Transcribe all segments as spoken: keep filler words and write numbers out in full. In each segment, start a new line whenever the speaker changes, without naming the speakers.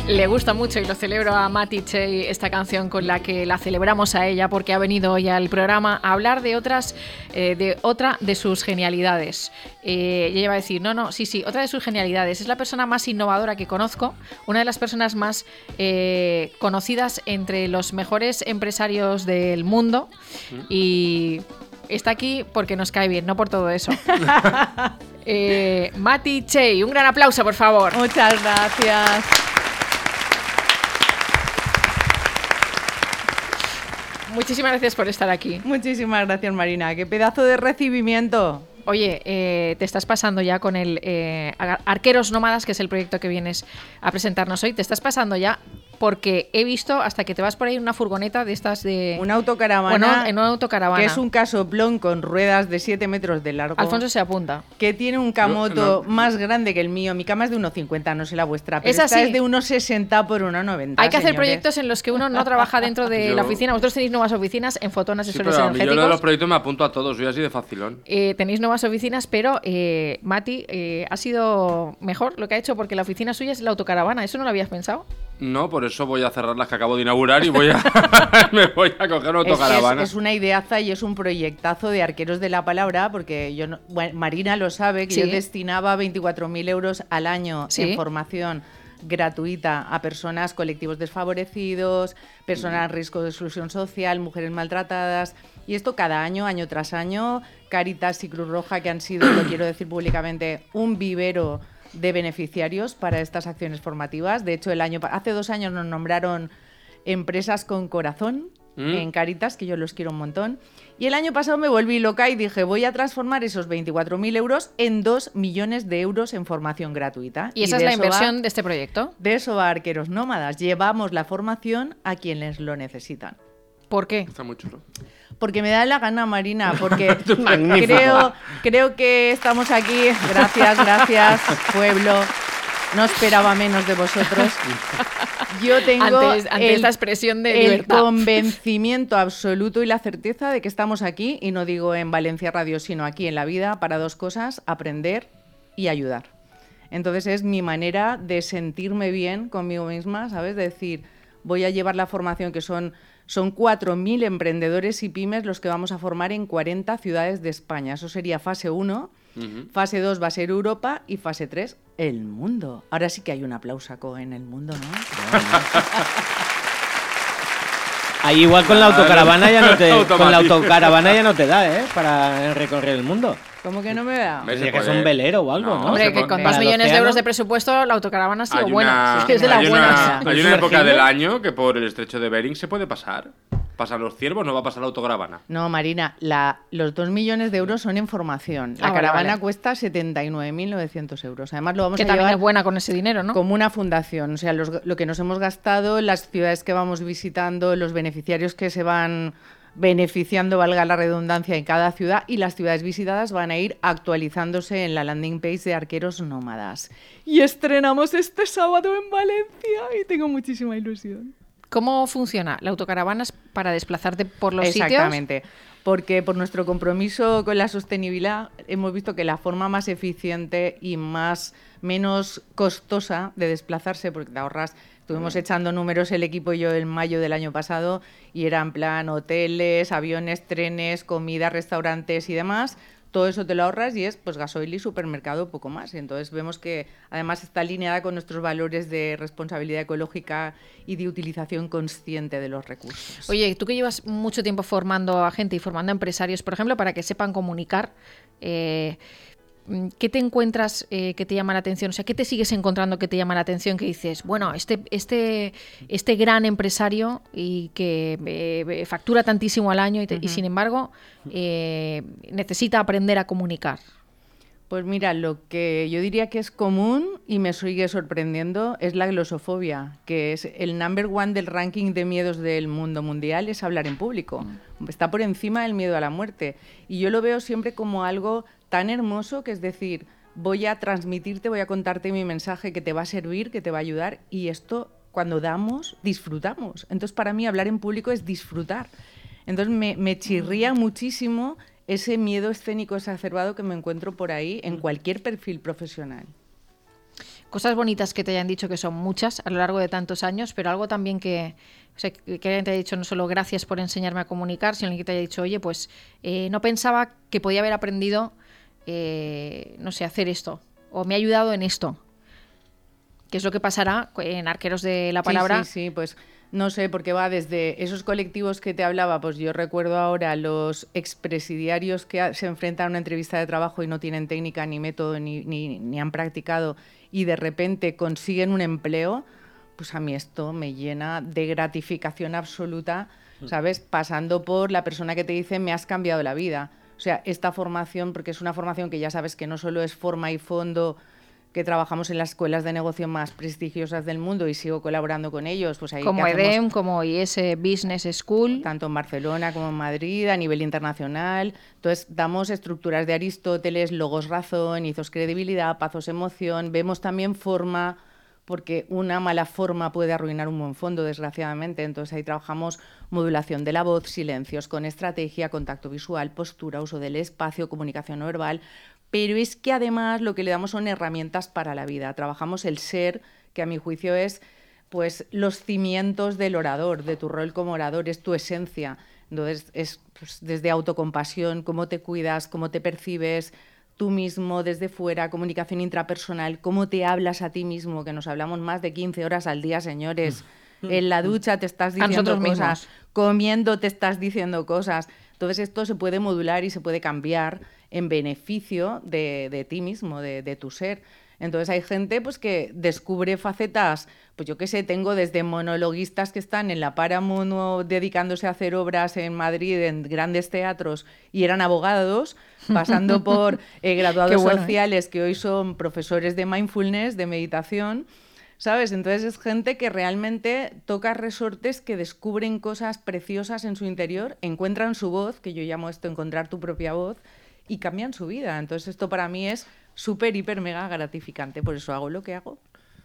Le gusta mucho y lo celebro a Mati Chey esta canción con la que la celebramos a ella porque ha venido hoy al programa a hablar de otras eh, de otra de sus genialidades. Eh, y ella va a decir, no, no, sí, sí, otra de sus genialidades. Es la persona más innovadora que conozco, una de las personas más eh, conocidas entre los mejores empresarios del mundo y está aquí porque nos cae bien, no por todo eso. eh, Mati Chey, un gran aplauso, por favor.
Muchas gracias.
Muchísimas gracias por estar aquí.
Muchísimas gracias, Marina. ¡Qué pedazo de recibimiento!
Oye, eh, te estás pasando ya con el eh, Arqueros Nómadas, que es el proyecto que vienes a presentarnos hoy. Te estás pasando ya porque he visto hasta que te vas por ahí en una furgoneta de estas de...
Una autocaravana.
Bueno, en una autocaravana.
Que es un casoplón con ruedas de siete metros de largo.
Alfonso se apunta.
Que tiene un camoto
no, no.
más grande que el mío. Mi cama es de uno cincuenta, no sé la vuestra. Pero
¿Es
esta
así?
es de uno sesenta por uno noventa.
Hay que hacer
señores.
proyectos en los que uno no trabaja dentro de
Yo-
la oficina. Vosotros tenéis nuevas oficinas en Fotón
Sí,
Asesores
pero a mí yo lo de los
Energéticos.
proyectos me apunto a todos, soy así de facilón.
Eh, tenéis nuevas oficinas, pero eh, Mati, eh, ha sido mejor lo que ha hecho porque la oficina suya es la autocaravana. ¿Eso no lo habías pensado?
No, por eso voy a cerrar las que acabo de inaugurar y voy a me voy a coger una
Es, que
autocaravana.
es, es una ideaza y es un proyectazo de Arqueros de la Palabra, porque yo no- bueno, Marina lo sabe, que
Sí.
yo destinaba veinticuatro mil euros al año
Sí.
en formación gratuita a personas, colectivos desfavorecidos, personas en riesgo de exclusión social, mujeres maltratadas. Y esto cada año, año tras año, Cáritas y Cruz Roja, que han sido, lo quiero decir públicamente, un vivero de beneficiarios para estas acciones formativas. De hecho, el año pa- hace dos años nos nombraron empresas con corazón
Mm.
en Cáritas, que yo los quiero un montón. Y el año pasado me volví loca y dije, voy a transformar esos veinticuatro mil euros en dos millones de euros en formación gratuita.
Y esa
de
es la
eso va-
inversión de este proyecto.
de eso va Arqueros Nómadas. Llevamos la formación a quienes lo necesitan.
¿Por qué?
Está muy chulo.
Porque me da la gana, Marina, porque
Magnífico.
creo, creo que estamos aquí. Gracias, gracias, pueblo. No esperaba menos de vosotros. Yo tengo
Ante- ante esta expresión de
el
libertad.
convencimiento absoluto y la certeza de que estamos aquí, y no digo en Valencia Radio, sino aquí en la vida, para dos cosas: aprender y ayudar. Entonces es mi manera de sentirme bien conmigo misma, ¿sabes? De decir, voy a llevar la formación que son... Son cuatro mil emprendedores y pymes los que vamos a formar en cuarenta ciudades de España. Eso sería fase uno.
Ujú.
Fase dos va a ser Europa y fase tres, el mundo. Ahora sí que hay un aplausaco en el mundo, ¿no?
Ahí igual con la autocaravana ya no te, con la
Automático.
autocaravana ya no te da, ¿eh? Para recorrer el mundo.
¿Cómo que no me vea?
¿Ves?
Tendría
se
que ser
puede.
un velero o algo,
No,
¿no?
Hombre,
se
que
pone-
con
Para
dos
el
millones de
océano.
euros de presupuesto la autocaravana ha sido
Hay
buena.
una,
Es que es de las
hay
buenas.
una, hay una época
¿Sumergible?
del año que por el estrecho de Bering se puede pasar. Pasan los ciervos, no va a pasar la autocaravana.
No, Marina, la, los dos millones de euros son en formación. La
Ah, vale,
caravana
vale.
cuesta setenta y nueve mil novecientos euros. Además, lo vamos
Que
a
también
llevar
es buena con ese dinero, ¿no?
como una fundación. O sea, los- lo que nos hemos gastado, las ciudades que vamos visitando, los beneficiarios que se van beneficiando, valga la redundancia, en cada ciudad, y las ciudades visitadas van a ir actualizándose en la landing page de Arqueros Nómadas. Y estrenamos este sábado en Valencia y tengo muchísima ilusión.
¿Cómo funciona? ¿La autocaravana es para desplazarte por los sitios?
Exactamente. Porque por nuestro compromiso con la sostenibilidad hemos visto que la forma más eficiente y más menos costosa de desplazarse, porque te ahorras, estuvimos echando números el equipo y yo en mayo del año pasado, y era en plan hoteles, aviones, trenes, comida, restaurantes y demás. Todo eso te lo ahorras y es pues gasoil y supermercado, poco más. Y entonces vemos que además está alineada con nuestros valores de responsabilidad ecológica y de utilización consciente de los recursos.
Oye, tú que llevas mucho tiempo formando a gente y formando a empresarios, por ejemplo, para que sepan comunicar, eh, ¿qué te encuentras eh, que te llama la atención? O sea, ¿qué te sigues encontrando que te llama la atención? Que dices, bueno, este, este, este gran empresario y que eh, factura tantísimo al año y, te- y
Ujú.
sin embargo eh, necesita aprender a comunicar.
Pues mira, lo que yo diría que es común y me sigue sorprendiendo es la glosofobia, que es el number one del ranking de miedos del mundo mundial, es hablar en público. Está por encima del miedo a la muerte. Y yo lo veo siempre como algo tan hermoso, que es decir, voy a transmitirte, voy a contarte mi mensaje que te va a servir, que te va a ayudar, y esto cuando damos, disfrutamos. Entonces para mí hablar en público es disfrutar. Entonces me, me chirría muchísimo ese miedo escénico exacerbado que me encuentro por ahí en cualquier perfil profesional.
cosas bonitas que te hayan dicho, que son muchas a lo largo de tantos años, pero algo también que, o sea, que alguien te haya dicho no solo gracias por enseñarme a comunicar, sino que te haya dicho, oye, pues eh, no pensaba que podía haber aprendido, eh, no sé, hacer esto, o me ha ayudado en esto. ¿Qué es lo que pasará en Arqueros de la Palabra?
Sí, sí, sí, pues no sé, porque va desde esos colectivos que te hablaba, pues yo recuerdo ahora los expresidiarios que se enfrentan a una entrevista de trabajo y no tienen técnica ni método ni, ni, ni han practicado y de repente consiguen un empleo, pues a mí esto me llena de gratificación absoluta, ¿sabes? Pasando por la persona que te dice me has cambiado la vida. O sea, esta formación, porque es una formación que ya sabes que no solo es forma y fondo, que trabajamos en las escuelas de negocio más prestigiosas del mundo y sigo colaborando con ellos. Pues ahí
como EDEM, como I S Business School.
Tanto en Barcelona como en Madrid, a nivel internacional. Entonces, damos estructuras de Aristóteles, logos razón, hizos credibilidad, pasos emoción. Vemos también forma, porque una mala forma puede arruinar un buen fondo, desgraciadamente. Entonces, ahí trabajamos modulación de la voz, silencios con estrategia, contacto visual, postura, uso del espacio, comunicación no verbal. Pero es que además lo que le damos son herramientas para la vida. Trabajamos el ser, que a mi juicio es pues los cimientos del orador, de tu rol como orador, es tu esencia. Entonces es pues, desde autocompasión, cómo te cuidas, cómo te percibes tú mismo desde fuera, comunicación intrapersonal, cómo te hablas a ti mismo, que nos hablamos más de quince horas al día, señores. En la ducha te estás diciendo cosas, mismos. Comiendo te estás diciendo cosas. Entonces esto se puede modular y se puede cambiar en beneficio de, de ti mismo, de, de tu ser. Entonces hay gente pues que descubre facetas, pues yo qué sé, tengo desde monologuistas que están en la Paramount dedicándose a hacer obras en Madrid, en grandes teatros, y eran abogados, pasando por eh, graduados bueno, sociales ¿eh? que hoy son profesores de mindfulness, de meditación, ¿sabes? Entonces es gente que realmente toca resortes, que descubren cosas preciosas en su interior, encuentran su voz, que yo llamo esto encontrar tu propia voz, y cambian su vida. Entonces esto para mí es súper, hiper, mega gratificante. Por eso hago lo que hago.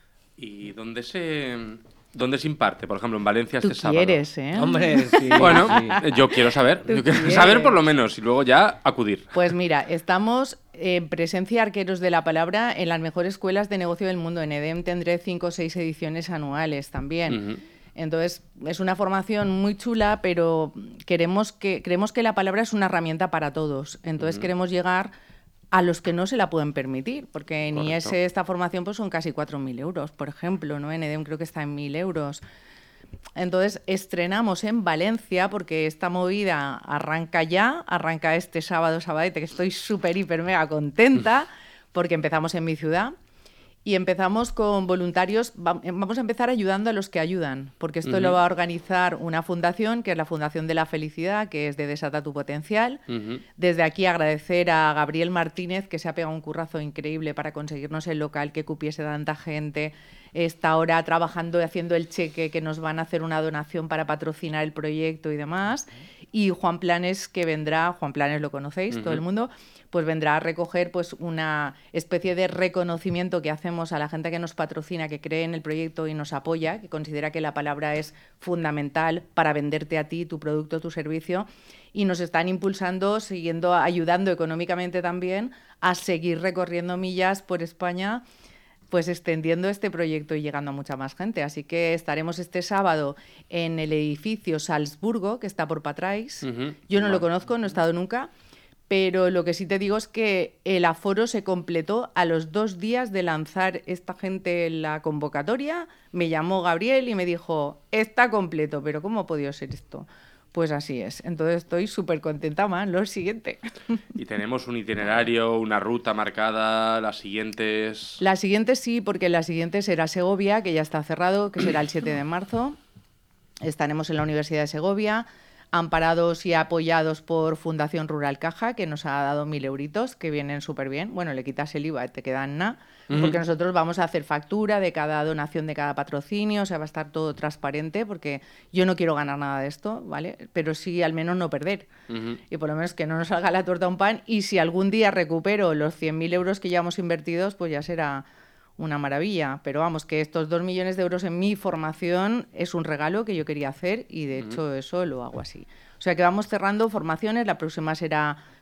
¿Y dónde se, dónde se imparte? Por ejemplo, en Valencia
Tú
este
quieres,
sábado.
¿eh?
Hombre, sí.
Bueno,
sí.
yo quiero saber. Yo quiero saber por lo menos y luego ya acudir.
Pues mira, estamos en presencia Arqueros de la Palabra en las mejores escuelas de negocio del mundo. En EDEM tendré cinco o seis ediciones anuales también. Uh-huh. Entonces, es una formación muy chula, pero queremos que, creemos que la palabra es una herramienta para todos. Entonces, uh-huh. queremos llegar a los que no se la pueden permitir, porque en I S esta formación pues son casi cuatro mil euros, por ejemplo, ¿no? En EDEM creo que está en mil euros. Entonces, estrenamos en Valencia, porque esta movida arranca ya, arranca este sábado, sabadete, que estoy súper, hiper, mega contenta, porque empezamos en mi ciudad. Y empezamos con voluntarios, vamos a empezar ayudando a los que ayudan, porque esto uh-huh. lo va a organizar una fundación, que es la Fundación de la Felicidad, que es de Desata tu Potencial. Uh-huh. Desde aquí agradecer a Gabriel Martínez, que se ha pegado un currazo increíble para conseguirnos el local, que cupiese tanta gente. Está ahora trabajando y haciendo el cheque, que nos van a hacer una donación para patrocinar el proyecto y demás. Y Juan Planes, que vendrá, Juan Planes lo conocéis, uh-huh. todo el mundo, pues vendrá a recoger pues una especie de reconocimiento que hacemos a la gente que nos patrocina, que cree en el proyecto y nos apoya, que considera que la palabra es fundamental para venderte a ti tu producto, tu servicio, y nos están impulsando, siguiendo, ayudando económicamente también a seguir recorriendo millas por España, pues extendiendo este proyecto y llegando a mucha más gente. Así que estaremos este sábado en el edificio Salzburgo, que está por Patrais. Uh-huh. Yo no wow. lo conozco, no he estado nunca, pero lo que sí te digo es que el aforo se completó a los dos días de lanzar esta gente la convocatoria. Me llamó Gabriel y me dijo, está completo, pero ¿cómo ha podido ser esto? Pues así es. Entonces estoy súper contenta, man. Lo siguiente.
¿Y tenemos un itinerario, una ruta marcada, las siguientes?
Las siguientes sí, porque la siguiente será Segovia, que ya está cerrado, que será el siete de marzo. Estaremos en la Universidad de Segovia, amparados y apoyados por Fundación Rural Caja, que nos ha dado mil euritos, que vienen súper bien. Bueno, le quitas el I V A, te quedan nada, uh-huh. porque nosotros vamos a hacer factura de cada donación, de cada patrocinio, o sea, va a estar todo transparente, porque yo no quiero ganar nada de esto, ¿vale? Pero sí, al menos no perder. Uh-huh. Y por lo menos que no nos salga la torta a un pan, y si algún día recupero los cien mil euros que ya hemos invertidos, pues ya será una maravilla. Pero vamos, que estos dos millones de euros en mi formación es un regalo que yo quería hacer y de hecho uh-huh. eso lo hago así. O sea que vamos cerrando formaciones, la próxima será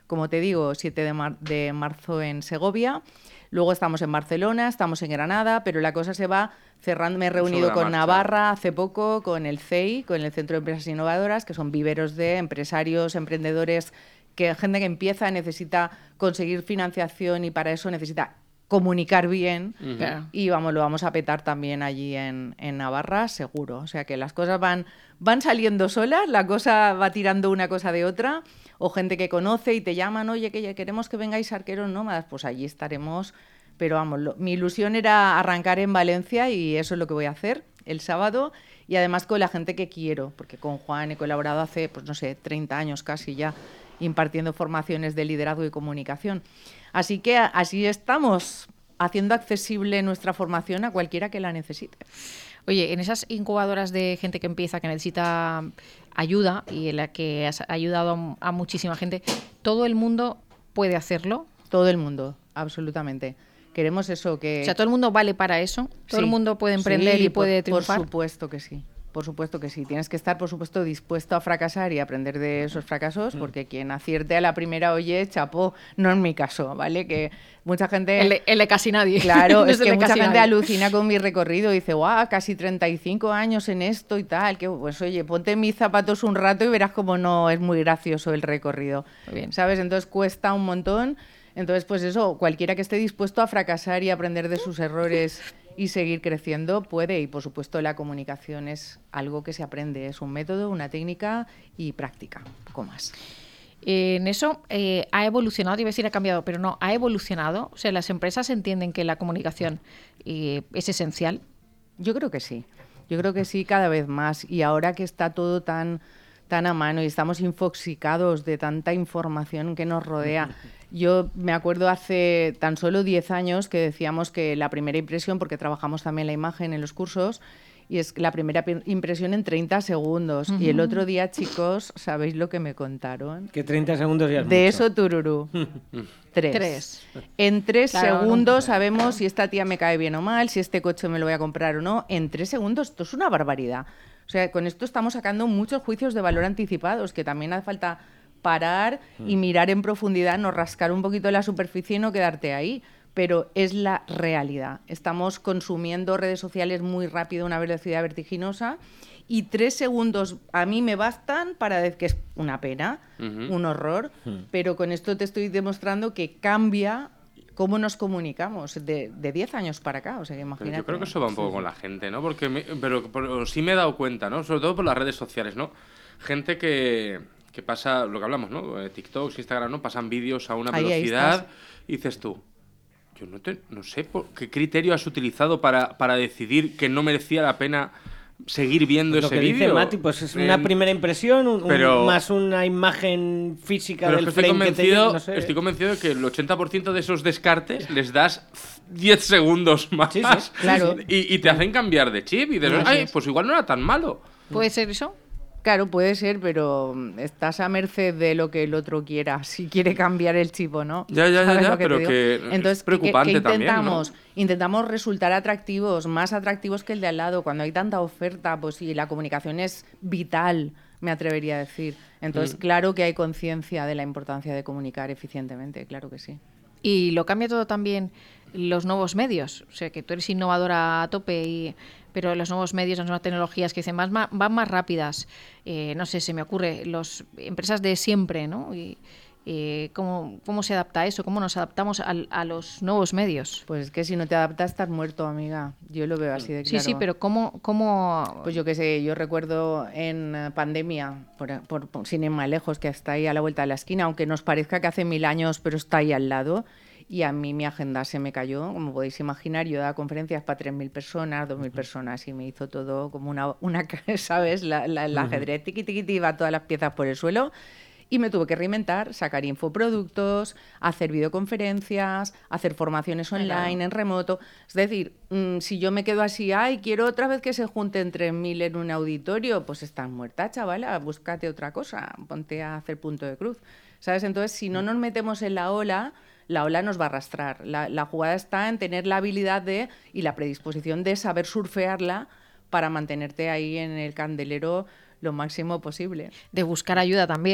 como te digo, siete de, mar- de marzo en Segovia. Luego estamos en Barcelona, estamos en Granada, pero la cosa se va cerrando. Me he reunido
Sobre la
con
marcha.
Navarra hace poco, con el C E I, con el Centro de Empresas Innovadoras, que son viveros de empresarios, emprendedores, que gente que empieza necesita conseguir financiación y para eso necesita comunicar bien.
Ujú.
Claro.
Y vamos, lo vamos a petar también allí en, en Navarra, seguro. O sea que las cosas van, van saliendo solas, la cosa va tirando una cosa de otra, o gente que conoce y te llaman, oye, que ya queremos que vengáis arqueros nómadas, pues allí estaremos. Pero vamos, lo- mi ilusión era arrancar en Valencia y eso es lo que voy a hacer el sábado. Y además con la gente que quiero, porque con Juan he colaborado hace, pues no sé, treinta años casi ya, impartiendo formaciones de liderazgo y comunicación. Así que a- así estamos, haciendo accesible nuestra formación a cualquiera que la necesite.
Oye, en esas incubadoras de gente que empieza, que necesita ayuda y en la que has ayudado a, a muchísima gente, ¿todo el mundo puede hacerlo?
Todo el mundo, absolutamente. Queremos eso, que...
O sea, ¿todo el mundo vale para eso? ¿Todo
Sí.
el mundo puede emprender
Sí,
y puede
por,
triunfar?
Por supuesto que sí. Por supuesto que sí. Tienes que estar, por supuesto, dispuesto a fracasar y aprender de esos fracasos, porque quien acierte a la primera, oye, chapó, no en mi caso, ¿vale? Que mucha gente...
El de, el de casi nadie.
Claro,
No
es
el
que
de
mucha
casi
gente
nadie.
alucina con mi recorrido y dice, guau, casi treinta y cinco años en esto y tal, que pues oye, ponte mis zapatos un rato y verás cómo no es muy gracioso el recorrido,
Muy bien.
¿sabes? Entonces cuesta un montón, entonces pues eso, cualquiera que esté dispuesto a fracasar y aprender de sus errores y seguir creciendo puede, y por supuesto la comunicación es algo que se aprende, es un método, una técnica y práctica, un poco más.
Eh, en eso eh, ha evolucionado, te iba a decir ha cambiado, pero no, ha evolucionado. O sea, las empresas entienden que la comunicación eh, es esencial.
Yo creo que sí, yo creo que sí cada vez más. Y ahora que está todo tan, tan a mano y estamos infoxicados de tanta información que nos rodea. Yo me acuerdo hace tan solo diez años que decíamos que la primera impresión, porque trabajamos también la imagen en los cursos, y es la primera pi- impresión en treinta segundos. Y el otro día, chicos, ¿sabéis lo que me contaron?
Que treinta segundos ya es
De
mucho.
eso, tururú. Tres.
Tres.
En tres
Claro,
segundos sabemos si esta tía me cae bien o mal, si este coche me lo voy a comprar o no. En tres segundos, esto es una barbaridad. O sea, con esto estamos sacando muchos juicios de valor anticipados, que también hace falta parar y mirar en profundidad, no rascar un poquito la superficie y no quedarte ahí. Pero es la realidad. Estamos consumiendo redes sociales muy rápido a una velocidad vertiginosa y tres segundos a mí me bastan para decir que es una pena,
Ujú.
un horror, pero con esto te estoy demostrando que cambia cómo nos comunicamos de, de diez años para acá. O sea, que
Pero
imagínate.
yo creo que eso va un poco con la gente, ¿no? Porque me- pero, pero sí me he dado cuenta, ¿no? Sobre todo por las redes sociales, ¿no? Gente que, que pasa, lo que hablamos, ¿no? Eh, TikTok, Instagram, ¿no? Pasan vídeos a una
Ahí, ahí
velocidad
estás.
y dices tú, yo no, te, no sé por qué criterio has utilizado para, para decidir que no merecía la pena seguir viendo
Pues lo
ese
que dice
vídeo.
Mati, pues es una
Em,
primera impresión, un- un-
pero-
más una imagen física
Pero es
del
que estoy
frame que te
convencido,
llega, no sé.
estoy convencido de que el ochenta por ciento de esos descartes les das diez segundos más
Sí, sí,
claro.
y, y te hacen cambiar de chip y dices,
Así
ay,
es.
pues igual no era tan malo.
¿Puede ser eso?
Claro, puede ser, pero mm, estás a merced de lo que el otro quiera, si quiere cambiar el chip o no.
Ya, ya, ya,
¿Sabes
ya,
lo que te
pero
digo?
que es
Entonces, ¿qué-
preocupante
qué
también, ¿no?
intentamos? Intentamos resultar atractivos, más atractivos que el de al lado. Cuando hay tanta oferta, pues sí, la comunicación es vital, me atrevería a decir. Entonces,
Mm.
claro que hay conciencia de la importancia de comunicar eficientemente, claro que sí.
Y lo cambia todo también los nuevos medios. O sea, que tú eres innovadora a tope, y, pero los nuevos medios, las nuevas tecnologías que dicen van más, van más rápidas. Eh, no sé, se me ocurre, las empresas de siempre, ¿no? Y, eh, ¿cómo, ¿Cómo se adapta a eso? ¿Cómo nos adaptamos al- a, los nuevos medios?
Pues es que si no te adaptas, estás muerto, amiga. Yo lo veo así de
Sí,
claro.
sí, pero ¿cómo...? cómo...
Pues yo qué sé, yo recuerdo en eh, pandemia, por, por- por- sin ir más lejos, que está ahí a la vuelta de la esquina, aunque nos parezca que hace mil años, pero está ahí al lado. Y a mí mi agenda se me cayó, como podéis imaginar, yo daba conferencias para tres mil personas, dos mil personas, y me hizo todo como una, una ¿sabes? La, la, el ajedrez, tiqui, tiqui, tiqui, iba todas las piezas por el suelo. Y me tuve que reinventar, sacar infoproductos, hacer videoconferencias, hacer formaciones online, en remoto. Es decir, mm, si yo me quedo así, ay, quiero otra vez que se junten tres mil en un auditorio, pues estás muerta, chavala, búscate otra cosa, ponte a hacer punto de cruz. ¿Sabes? Entonces, si no nos metemos en la ola, la ola nos va a arrastrar. La, la jugada está en tener la habilidad de y la predisposición de saber surfearla para mantenerte ahí en el candelero lo máximo posible.
De buscar ayuda también.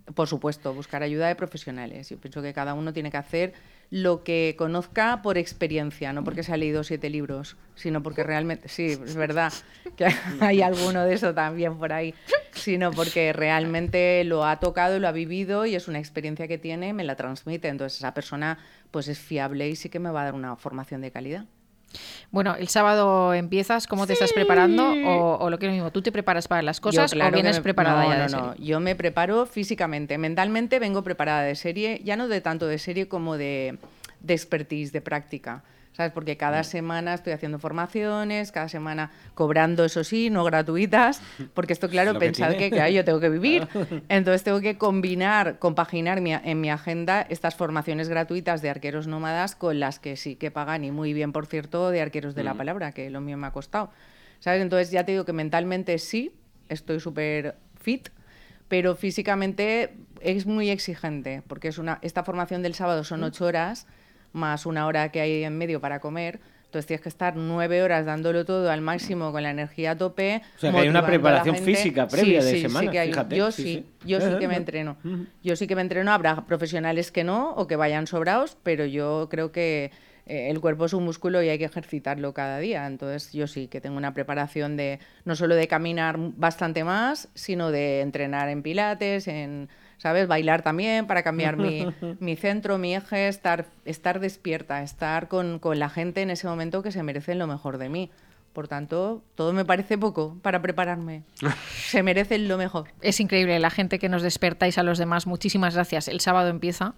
por supuesto, buscar ayuda de profesionales. Yo pienso que cada uno tiene que hacer lo que conozca por experiencia, no porque se ha leído siete libros, sino porque realmente, sí, es verdad que hay alguno de eso también por ahí, sino porque realmente lo ha tocado y lo ha vivido y es una experiencia que tiene, me la transmite. Entonces esa persona pues es fiable y sí que me va a dar una formación de calidad.
Bueno, el sábado empiezas, ¿cómo te sí. estás preparando? O, o lo que es lo mismo, ¿tú te preparas para las cosas yo, claro, o vienes me, preparada
no,
ya de
no, no,
serie?
yo me preparo físicamente, mentalmente vengo preparada de serie, ya no de tanto de serie como de, de expertise, de práctica. ¿Sabes? Porque cada semana estoy haciendo formaciones, cada semana cobrando, eso sí, no gratuitas, porque esto, claro, pensad que, que claro, yo tengo que vivir, entonces tengo que combinar, compaginar mi, en mi agenda estas formaciones gratuitas de arqueros nómadas con las que sí que pagan, y muy bien, por cierto, de arqueros de mm. la palabra, que lo mío me ha costado, ¿sabes? Entonces ya te digo que mentalmente sí, estoy súper fit, pero físicamente es muy exigente, porque es una esta formación del sábado son ocho horas, más una hora que hay en medio para comer, entonces tienes que estar nueve horas dándolo todo al máximo con la energía a tope.
O sea, que hay una preparación física previa sí, de
sí,
semana,
sí que hay.
Fíjate.
Yo
sí,
sí,
sí.
yo sí que me entreno. Yo sí que me entreno, habrá profesionales que no, o que vayan sobrados, pero yo creo que eh, el cuerpo es un músculo y hay que ejercitarlo cada día, entonces yo sí que tengo una preparación de no solo de caminar bastante más, sino de entrenar en pilates, en... ¿sabes? Bailar también para cambiar mi, mi centro, mi eje, estar, estar despierta, estar con, con la gente en ese momento que se merecen lo mejor de mí. Por tanto, todo me parece poco para prepararme. Se merecen lo mejor.
Es increíble la gente que nos despertáis a los demás. Muchísimas gracias. El sábado empieza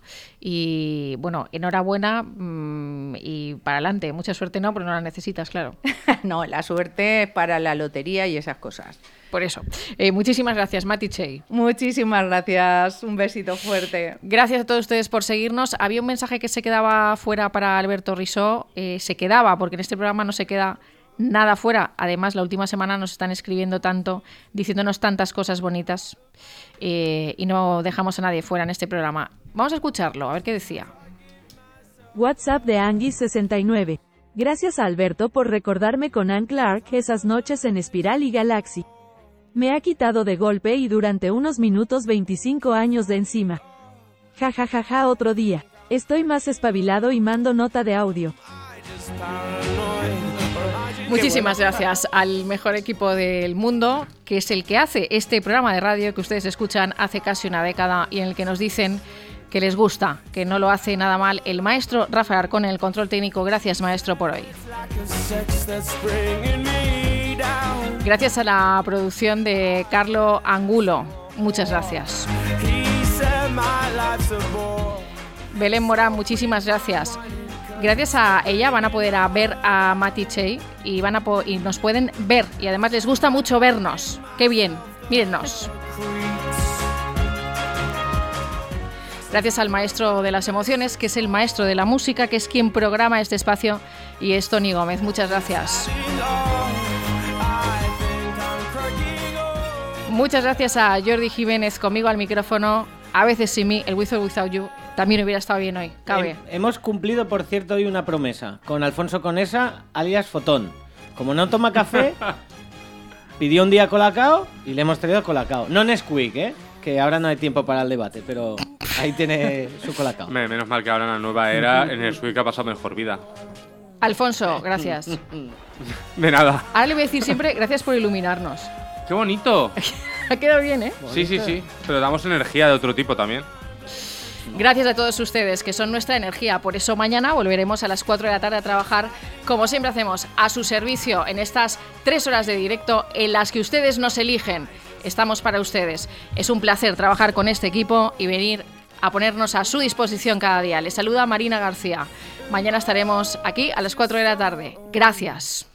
y, bueno, enhorabuena mmm, y para adelante. Mucha suerte no, pero no la necesitas, claro.
No, la suerte es para la lotería y esas cosas.
Por eso. Eh, muchísimas gracias, Mati Chey.
Muchísimas gracias. Un besito fuerte.
Gracias a todos ustedes por seguirnos. Había un mensaje que se quedaba fuera para Alberto Risó. Eh, se quedaba, porque en este programa no se queda nada fuera. Además, la última semana nos están escribiendo tanto, diciéndonos tantas cosas bonitas. Eh, y no dejamos a nadie fuera en este programa. Vamos a escucharlo, a ver qué decía.
WhatsApp de Anguis sesenta y nueve. Gracias a Alberto por recordarme con Ann Clark esas noches en Espiral y Galaxy. Me ha quitado de golpe y durante unos minutos veinticinco años de encima. Ja ja ja ja otro día. Estoy más espabilado y mando nota de audio.
Muchísimas gracias al mejor equipo del mundo, que es el que hace este programa de radio que ustedes escuchan hace casi una década y en el que nos dicen que les gusta, que no lo hace nada mal. El maestro Rafael Arcón en el control técnico. Gracias, maestro, por hoy. Gracias a la producción de Carlo Angulo. Muchas gracias. Belén Morán, muchísimas gracias. Gracias a ella van a poder a ver a Mati Chey y, van a po- y nos pueden ver. Y además les gusta mucho vernos. ¡Qué bien! Mírennos. Gracias al maestro de las emociones, que es el maestro de la música, que es quien programa este espacio, y es Tony Gómez. Muchas gracias. Muchas gracias a Jordi Jiménez conmigo al micrófono. A veces sin mí, el With or Without You también hubiera estado bien hoy. Cabe.
He, hemos cumplido, por cierto, hoy una promesa con Alfonso Conesa, alias Fotón. Como no toma café, pidió un día colacao y le hemos traído colacao. No Nesquik, ¿eh? Que ahora no hay tiempo para el debate, pero ahí tiene su colacao.
Menos mal que ahora en la nueva era en el Nesquik ha pasado mejor vida.
Alfonso, gracias.
De nada.
Ahora le voy a decir siempre gracias por iluminarnos.
¡Qué bonito!
Ha quedado bien, ¿eh?
Sí, sí, sí. Pero damos energía de otro tipo también.
Gracias a todos ustedes, que son nuestra energía. Por eso mañana volveremos a las cuatro de la tarde a trabajar, como siempre hacemos, a su servicio en estas tres horas de directo en las que ustedes nos eligen. Estamos para ustedes. Es un placer trabajar con este equipo y venir a ponernos a su disposición cada día. Les saluda Marina García. Mañana estaremos aquí a las cuatro de la tarde. Gracias.